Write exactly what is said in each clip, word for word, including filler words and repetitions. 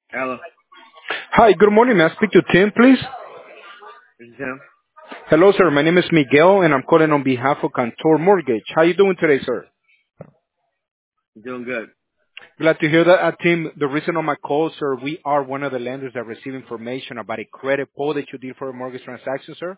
Hello, Hi, good morning. May I speak to Tim, please? this is him. Hello, sir. My name is Miguel, and I'm calling on behalf of Cantor Mortgage. How you doing today, sir? I'm doing good. Glad to hear that, uh, Tim. The reason of my call, sir, we are one of the lenders that receive information about a credit pull that you did for a mortgage transaction, sir.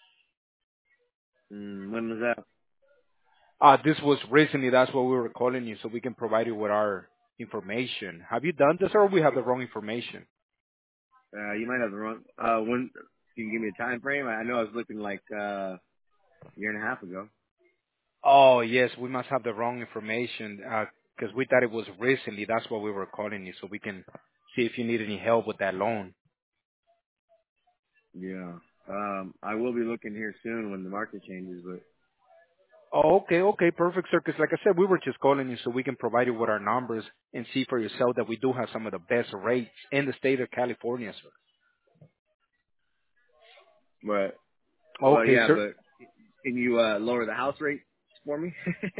Mm, when was that? Uh, this was recently. That's why we were calling you, so we can provide you with our information. Have you done this, or we have the wrong information? Uh, you might have the wrong. Uh, when? Can you give me a time frame? I know I was looking like uh, a year and a half ago. Oh, yes, we must have the wrong information because we thought it was recently. That's why we were calling you, so we can see if you need any help with that loan. Yeah. Um, I will be looking here soon when the market changes, but Oh, okay, okay, perfect, sir. Because like I said, we were just calling you so we can provide you with our numbers and see for yourself that we do have some of the best rates in the state of California, sir. but well, Okay, yeah, sir. but can you uh, lower the house rate for me?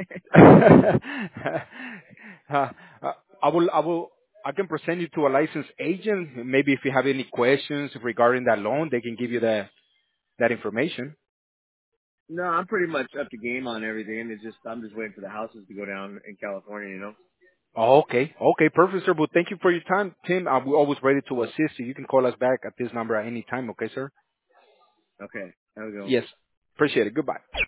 uh, uh, I will, I will, I can present you to a licensed agent. Maybe if you have any questions regarding that loan, they can give you that that information. No, I'm pretty much up to game on everything. It's just I'm just waiting for the houses to go down in California. You know. Oh, okay, okay, perfect, sir. Well, thank you for your time, Tim. I'm always ready to assist you. You can call us back at this number at any time. Okay, sir. Okay. Have a good one. Yes. Appreciate it. Goodbye.